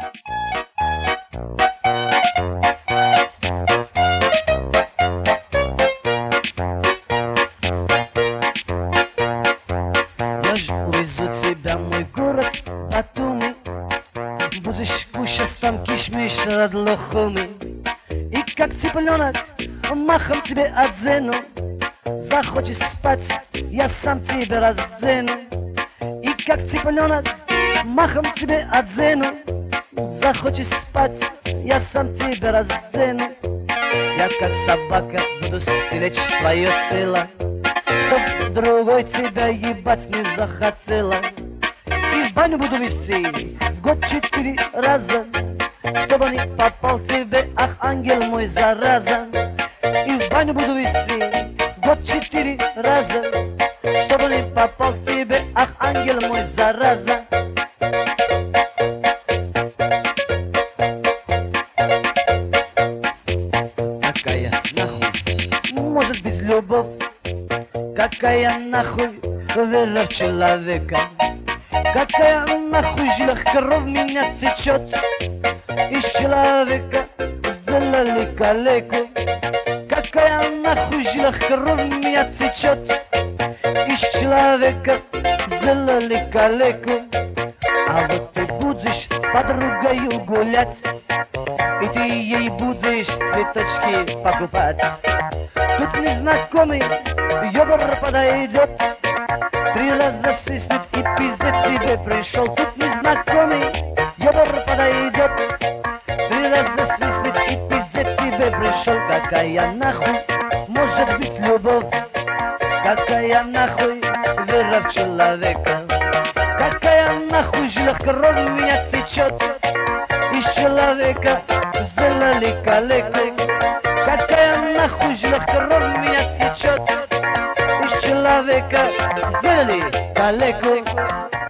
Я ж увезу тебя, мой город Батуми. Будешь кушать там кишмиш радлохуми. И как цыпленок махом тебе одену. Захочешь спать, я сам тебе раздену. И как цыпленок махом тебе одену. Захочешь спать, я сам тебе раздену. Я как собака буду стеречь твое тело, чтоб другой тебя ебать не захотела. И в баню буду вести в год 4 раза, чтобы не попал тебе, ах, ангел мой, зараза. И в баню буду вести в год 4 раза, чтобы не попал тебе, ах, ангел мой, зараза. Какая нахуй может быть любовь? Какая нахуй вера в человека? Какая нахуй жилах кровь меня течет? Из человека сделали калеку. Какая нахуй жилах кровь меня течет? Из человека сделали калеку. А вот ты будешь с подругою гулять, и ты ей будешь цветочки покупать. Тут незнакомый ёбар подойдет, 3 раза свистнет и пиздец тебе пришел. Тут незнакомый ёбар подойдет, 3 раза свистнет и пиздец тебе пришел. Какая нахуй может быть любовь? Какая нахуй вера в человека? Какая нахуй жилах кровь меня течет? Из человека сделали калеку. Какая нахуй жилах кровь меня течет? Из человека сделали калеку.